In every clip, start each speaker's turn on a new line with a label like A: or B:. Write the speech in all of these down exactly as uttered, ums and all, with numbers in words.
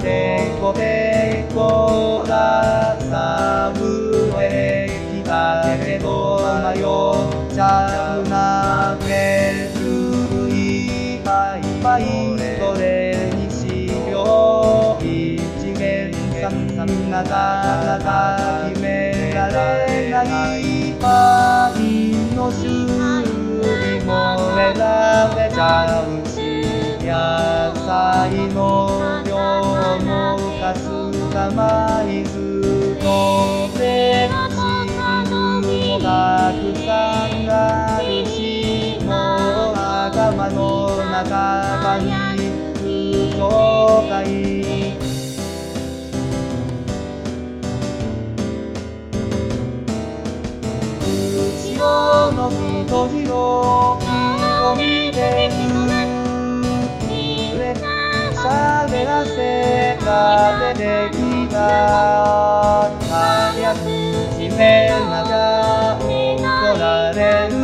A: でこでこださぶえきたけど迷っちゃうなめるいっぱいいっぱいそれにしよう一元さんなかなか決められないパンの種類も選べちゃうし野菜の量も数がマイズのレンチンもたくさんあるしもう頭の中に空想会後ろの人広を見てる喋らせが出てきた早く決めなきゃ怒られる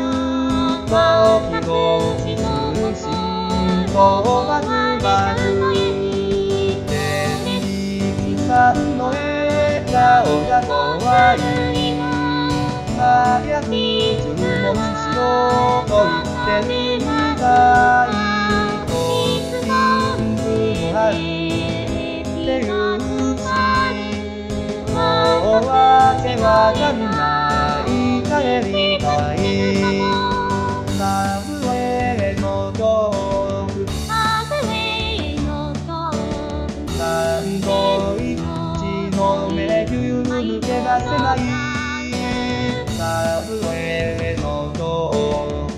A: 時を尽くしとバズバズ天気さんの笑顔が怖い早く注文しろと言ってるみたいっていうしもうわけわかんない帰りたいサブウェイの恐怖サンドイッチのメニュー抜け出せないサブウェイの恐怖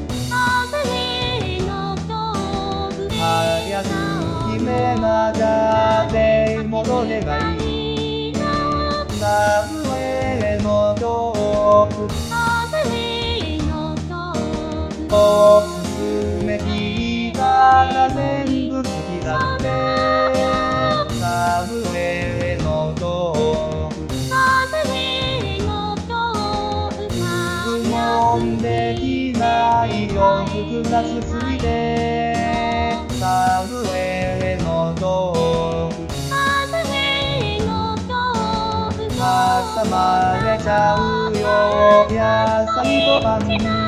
A: 早く決めなきゃで戻ればいいサブウェイの恐怖おすすめ聞いたら全部好きだってサブウェイの恐怖質問できないよ複雑すぎてサブウェイの恐怖挟まれちゃうよ野菜とパン